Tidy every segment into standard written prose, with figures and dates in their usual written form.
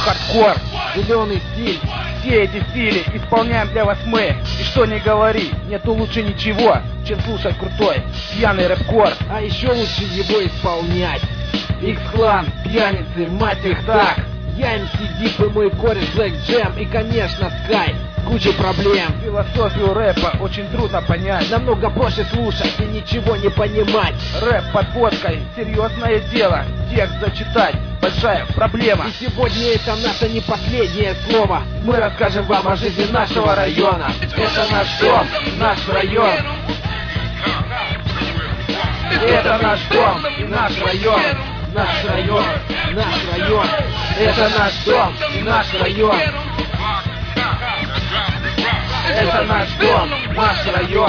хардкор, зеленый стиль. все эти стили исполняем для вас мы. И что не говори, нету лучше ничего, чем слушать крутой пьяный рэп-кор. А еще лучше его исполнять. X-Clan, пьяницы, мать их так. Я MC Deep и мой кореш Black Jam. И конечно Sky, куча проблем. Философию рэпа очень трудно понять. Намного проще слушать и ничего не понимать. Рэп под водкой, серьезное дело. Текст зачитать, большая проблема. И сегодня это наше не последнее слово. Мы расскажем вам о жизни нашего района. Это наш дом, наш район. Это наш дом и наш район. Наш район, наш район. Это наш дом и наш район. Это наш дом, наш район.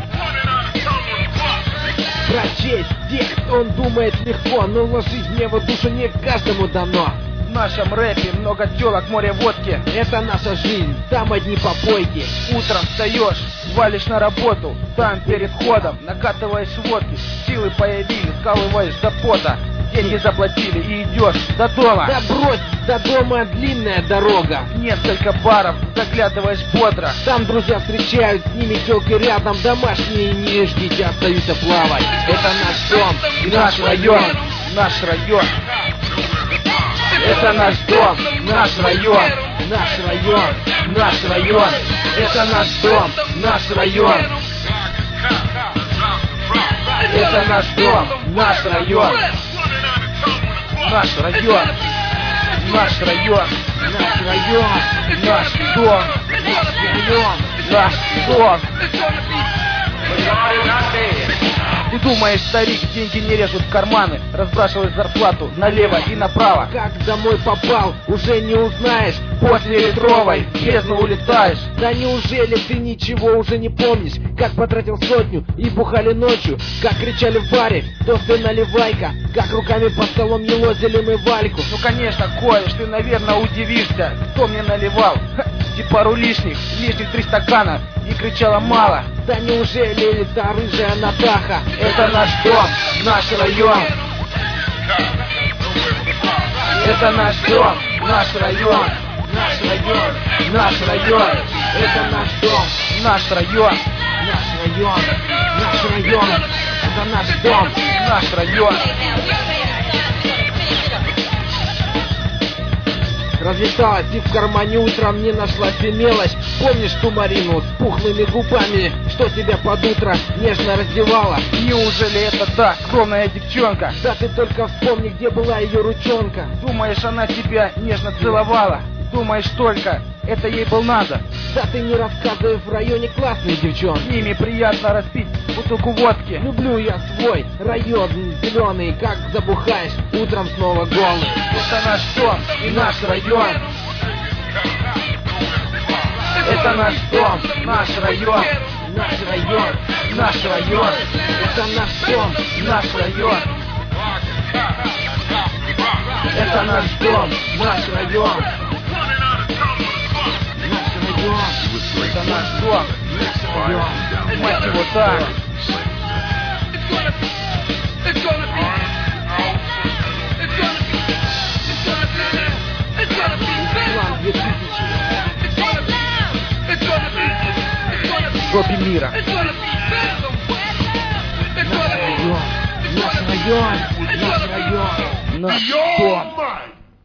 Прочесть текст он думает легко, но вложить в него душу не каждому дано. В нашем рэпе много тёлок, море водки. Это наша жизнь, там одни попойки. Утром встаешь, валишь на работу, там перед ходом накатываешь водки. Силы появились, скалываешь до пота. Деньги заплатили и идешь до дома. Да брось, до дома длинная дорога. Несколько баров, заглядываешь бодро. Там друзья встречают, с ними тёлки рядом. Домашние не ждите, остаются плавать. Это наш дом и наш район. Наш район. Это наш дом, наш район. Наш район, Наш район. Это наш дом, наш район. Это наш дом, наш район. Наш район. Наш район. наш район, Наш дом. наш район. Наш дом. Ты думаешь, старик, деньги не режут в карманы, разбрасывают зарплату налево и направо. Как домой попал, уже не узнаешь. После литровой в бездну улетаешь. Да неужели ты ничего уже не помнишь? Как потратил сотню и бухали ночью? Как кричали в баре, тосты наливайка? Как руками по столом елозили мы Вальку? Ну конечно, кореш, ты, наверное, удивишься, кто мне наливал. Пару лишних 3 стакана и кричала мало. Да неужели это рыжая Натаха? Это наш дом, наш район. Это наш дом, наш район. Наш район, Наш район. это наш дом. Наш район. Наш район, наш район, это наш дом. Наш район. Разлеталась и в кармане утром не нашлась и мелочь. Помнишь ту Марину с пухлыми губами, что тебя под утро нежно раздевала? Неужели это та скромная девчонка? Да ты только вспомни, где была ее ручонка. Думаешь, она тебя нежно целовала? Думаешь только, это ей было надо? Да ты не рассказывай, в районе классные девчонки. С ними приятно распить бутылку водки. Люблю я свой район зеленый, как забухаешь, утром снова голый. Это наш дом и наш район. Это наш дом, наш район. Наш район, Наш район. это наш дом. Наш район. Это наш дом, наш район. Наш район, Это наш дом, наш район. мать его так. План 2000. Жопе мира. Наш район, наш район, наш район. Наш дом.